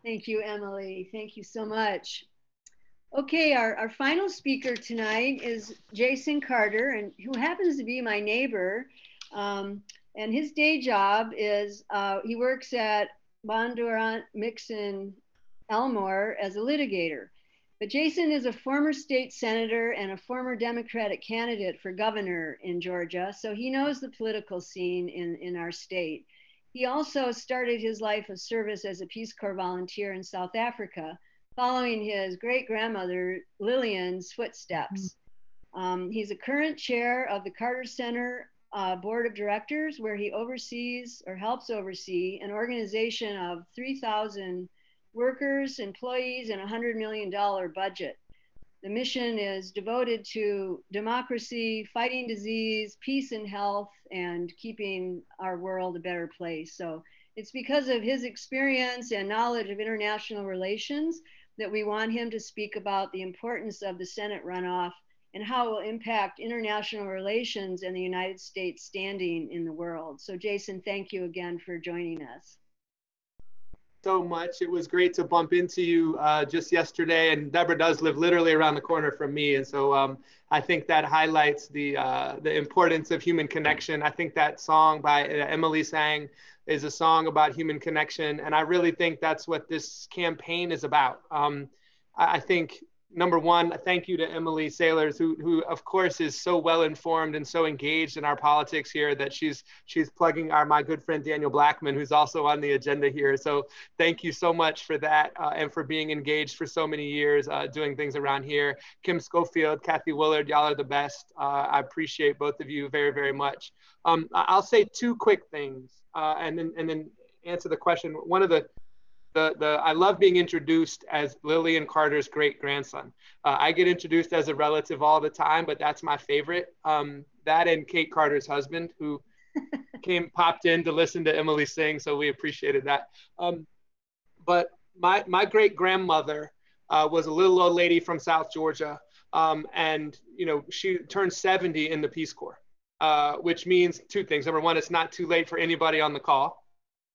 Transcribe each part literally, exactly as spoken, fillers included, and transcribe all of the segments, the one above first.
Thank you, Emily. Thank you so much. Okay, our, our final speaker tonight is Jason Carter, and who happens to be my neighbor. Um, and his day job is uh, he works at Bondurant Mixon Elmore as a litigator. But Jason is a former state senator and a former Democratic candidate for governor in Georgia, so he knows the political scene in, in our state. He also started his life of service as a Peace Corps volunteer in South Africa, following his great grandmother Lillian's footsteps. Um, he's a current chair of the Carter Center uh, Board of Directors, where he oversees or helps oversee an organization of three thousand workers, employees, and a one hundred million dollars budget. The mission is devoted to democracy, fighting disease, peace and health, and keeping our world a better place. So it's because of his experience and knowledge of international relations that we want him to speak about the importance of the Senate runoff and how it will impact international relations and the United States standing in the world. So Jason, thank you again for joining us. So much. It was great to bump into you uh, just yesterday. And Deborah does live literally around the corner from me, and so um, I think that highlights the uh, the importance of human connection. I think that song by uh, Emily sang is a song about human connection, and I really think that's what this campaign is about. Um, I, I think number one, thank you to Emily Sailors, who, who of course is so well informed and so engaged in our politics here that she's she's plugging our my good friend Daniel Blackman, who's also on the agenda here. So thank you so much for that uh, and for being engaged for so many years uh, doing things around here. Kim Schofield, Kathy Willard, y'all are the best. Uh, I appreciate both of you very, very much. Um, I'll say two quick things uh, and then and then answer the question. One of the the, the I love being introduced as Lillian Carter's great grandson. Uh, I get introduced as a relative all the time, but that's my favorite. Um, that and Kate Carter's husband, who came popped in to listen to Emily sing, so we appreciated that. Um, but my my great grandmother uh, was a little old lady from South Georgia, um, and you know she turned seventy in the Peace Corps, uh, which means two things. Number one, it's not too late for anybody on the call.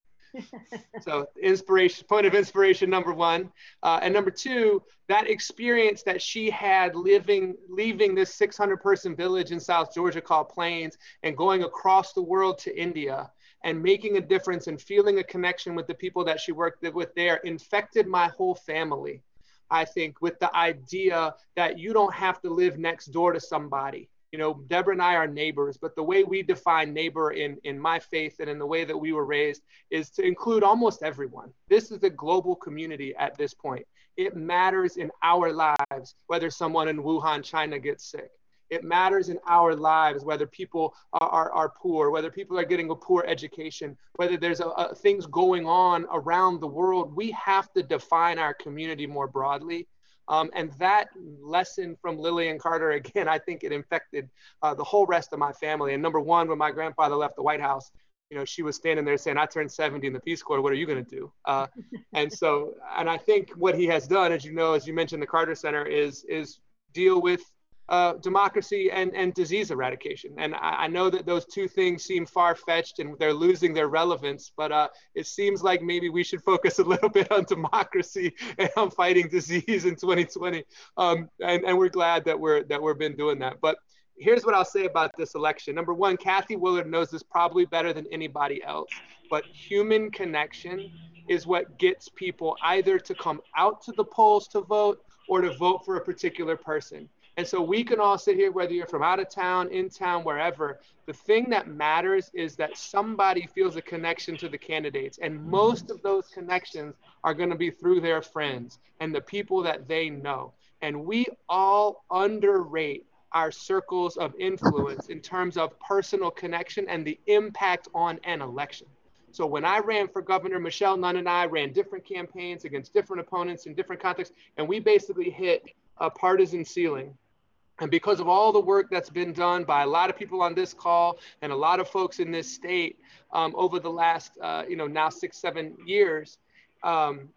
So inspiration, point of inspiration number one, uh, and number two, that experience that she had living, leaving this six hundred person village in South Georgia called Plains and going across the world to India and making a difference and feeling a connection with the people that she worked with there infected my whole family. I think with the idea that you don't have to live next door to somebody. You know, Deborah and I are neighbors, but the way we define neighbor in, in my faith and in the way that we were raised is to include almost everyone. This is a global community at this point. It matters in our lives whether someone in Wuhan, China gets sick. It matters in our lives whether people are, are, are poor, whether people are getting a poor education, whether there's a, a, things going on around the world. We have to define our community more broadly. Um, and that lesson from Lillian Carter, again, I think it infected uh, the whole rest of my family. And number one, when my grandfather left the White House, you know, she was standing there saying, I turned seventy in the Peace Corps. What are you going to do? Uh, and so, and I think what he has done, as you know, as you mentioned, the Carter Center is, is deal with uh, democracy and, and disease eradication. And I, I know that those two things seem far-fetched and they're losing their relevance, but uh, it seems like maybe we should focus a little bit on democracy and on fighting disease in twenty twenty. Um, and, and we're glad that we're that we've been doing that. But here's what I'll say about this election. Number one, Kathy Willard knows this probably better than anybody else, but human connection is what gets people either to come out to the polls to vote or to vote for a particular person. And so we can all sit here, whether you're from out of town, in town, wherever. The thing that matters is that somebody feels a connection to the candidates. And most of those connections are going to be through their friends and the people that they know. And we all underrate our circles of influence in terms of personal connection and the impact on an election. So when I ran for governor, Michelle Nunn and I ran different campaigns against different opponents in different contexts, and we basically hit a partisan ceiling. And because of all the work that's been done by a lot of people on this call and a lot of folks in this state um, over the last, uh, you know, now six, seven years, um,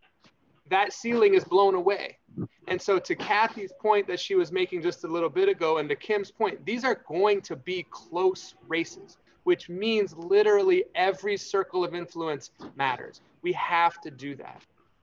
that ceiling is blown away. And so to Kathy's point that she was making just a little bit ago, and to Kim's point, these are going to be close races, which means literally every circle of influence matters. We have to do that.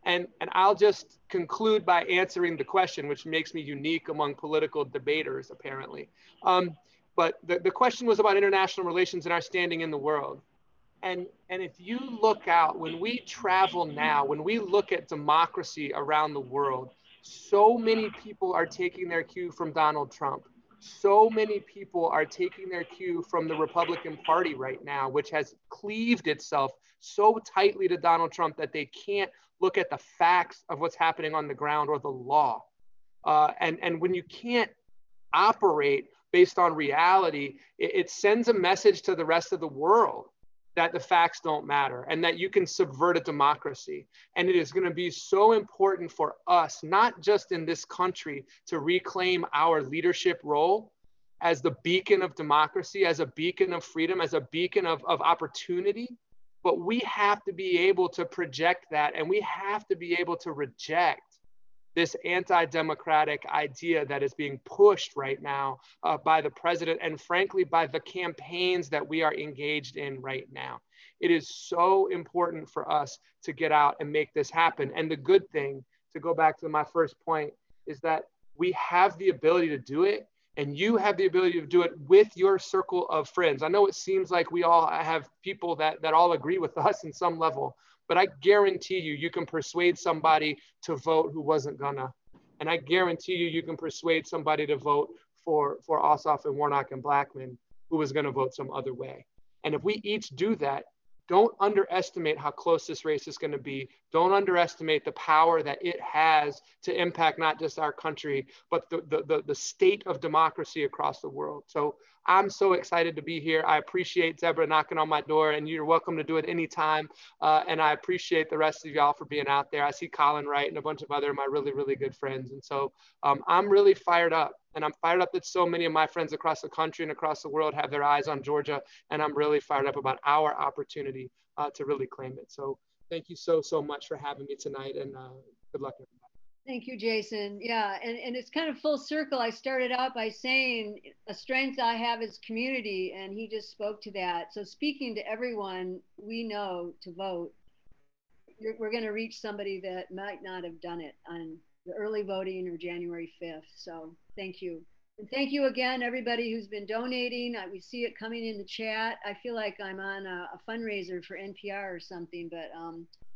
And, and I'll just conclude by answering the question, which makes me unique among political debaters, apparently. Um, but the, the question was about international relations and our standing in the world. And, and if you look out, when we travel now, when we look at democracy around the world, so many people are taking their cue from Donald Trump. So many people are taking their cue from the Republican Party right now, which has cleaved itself so tightly to Donald Trump that they can't look at the facts of what's happening on the ground or the law. Uh, and, and when you can't operate based on reality, it, it sends a message to the rest of the world that the facts don't matter and that you can subvert a democracy. And it is going to be so important for us, not just in this country, to reclaim our leadership role as the beacon of democracy, as a beacon of freedom, as a beacon of, of opportunity. But we have to be able to project that, and we have to be able to reject this anti-democratic idea that is being pushed right now uh, by the president and frankly by the campaigns that we are engaged in right now. It is so important for us to get out and make this happen. And the good thing, to go back to my first point, is that we have the ability to do it, and you have the ability to do it with your circle of friends. I know it seems like we all have people that, that all agree with us in some level, but I guarantee you, you can persuade somebody to vote who wasn't gonna. And I guarantee you, you can persuade somebody to vote for, for Ossoff and Warnock and Blackman who was gonna vote some other way. And if we each do that, don't underestimate how close this race is gonna be. Don't underestimate the power that it has to impact not just our country, but the, the, the, the state of democracy across the world. So I'm so excited to be here. I appreciate Deborah knocking on my door, and you're welcome to do it anytime. Uh, and I appreciate the rest of y'all for being out there. I see Colin Wright and a bunch of other of my really, really good friends. And so um, I'm really fired up. And I'm fired up that so many of my friends across the country and across the world have their eyes on Georgia. And I'm really fired up about our opportunity uh, to really claim it. So thank you so, so much for having me tonight, and uh, good luck, everybody. Thank you, Jason. Yeah, and, and it's kind of full circle. I started out by saying a strength I have is community, and he just spoke to that. So speaking to everyone we know to vote, you're, we're going to reach somebody that might not have done it on the early voting or January fifth. So thank you. And thank you again, everybody who's been donating. I, we see it coming in the chat. I feel like I'm on a, a fundraiser for N P R or something, but um,